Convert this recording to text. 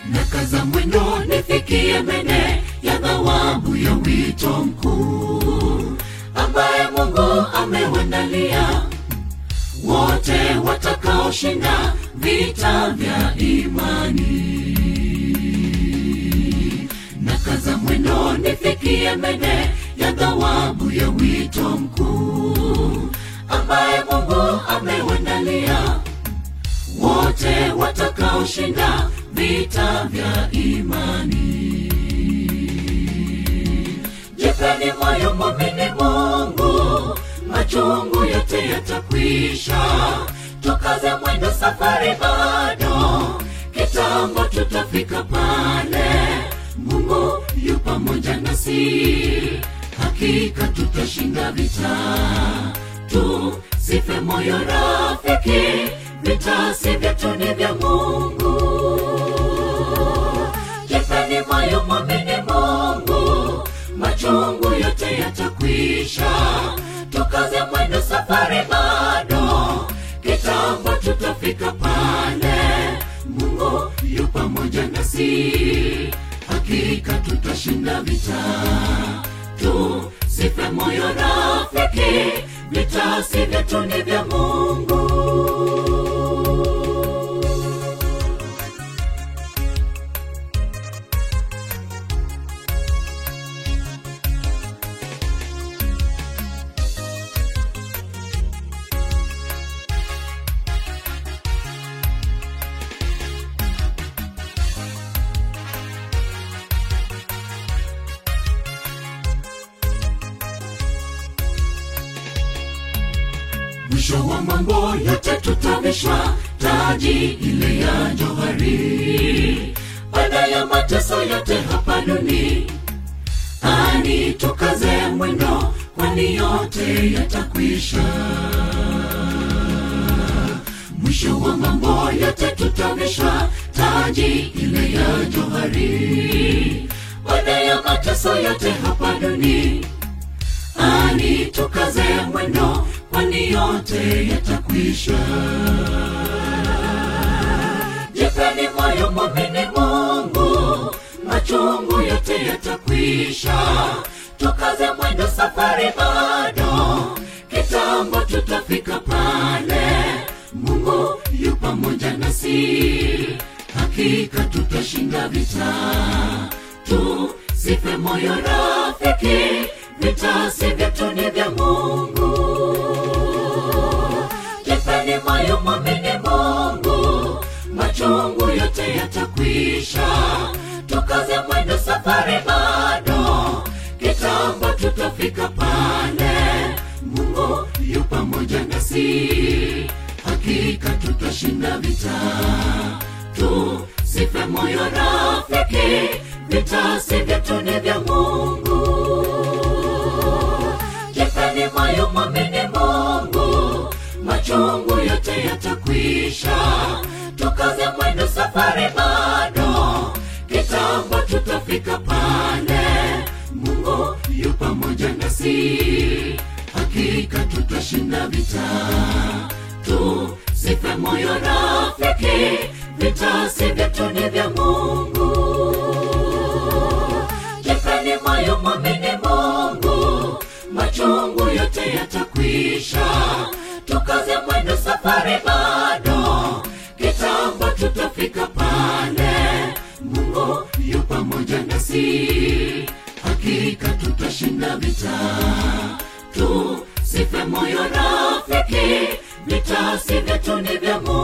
nakaza mwendo nifikie mene ya thawabu ya wito mkuu ambaye Mungu amewandalia wote watakaoshinda vita vya imani. Nakaza mwendo nifikie mene ya thawabu ya wito mkuu ambaye Mungu amewandalia wote watakaoshinda vita vya imani. Jipeni moyo mwamini Mungu, machungu yote yatakwisha. Tukaze mwendo, safari bado, kitambo tutafika pale. Mungu yu pamoja nasi, hakika tutashinda vita. Tusife moyo rafiki, vita si vyetu ni vya Mungu. Jipeni moyo mwamini Mungu, machungu yote yatakwisha. Tukaze mwendo, safari bado, kitambo tutafika pale. Mungu yu pamoja nasi, hakika tutashinda vita. Tusife moyo rafiki, vita si vyetu ni vya Mungu. Mwisho wa mambo yote tutavishwa taji ile ya johari. Baada ya mateso yote hapa duniani, tukaze mwendo, kwani yote yatakwisha. Mwisho wa mambo yote tutavishwa taji ile ya johari. Baada ya mateso yote hapa duniani, tukaze mwendo, kwani yote yatakwisha. Jipeni moyo mwamini Mungu, machungu yote yatakwisha. Tukaze mwendo, safari bado, kitambo tutafika pale. Mungu yu pamoja nasi, hakika tutashinda vita. Tusife moyo rafiki, vita si vyetu ni vya Mungu. Jipeni moyo mwamini Mungu, machungu yote yatakwisha. Tukaze mwendo, safari bado, kitambo tutafika pale. Mungu yu pamoja nasi, hakika tutashinda vita. Tusife moyo rafiki, vita si vyetu ni vya Mungu. Jipeni moyo mwamini Mungu, machungu yote yatakwisha. Tukaze mwendo, safari bado, kitambo tutafika pale. Mungu yu pamoja nasi, hakika tutashinda vita. Tusife moyo rafiki, vita si vyetu ni vya Mungu. Jipeni moyo mwamini Mungu, machungu yote yatakwisha. Tukaze mwendo, safari bado, kitambo tutafika pale. Mungu yu pamoja nasi, hakika tutashinda vita. Tusife moyo rafiki, vita si vyetu ni vya Mungu.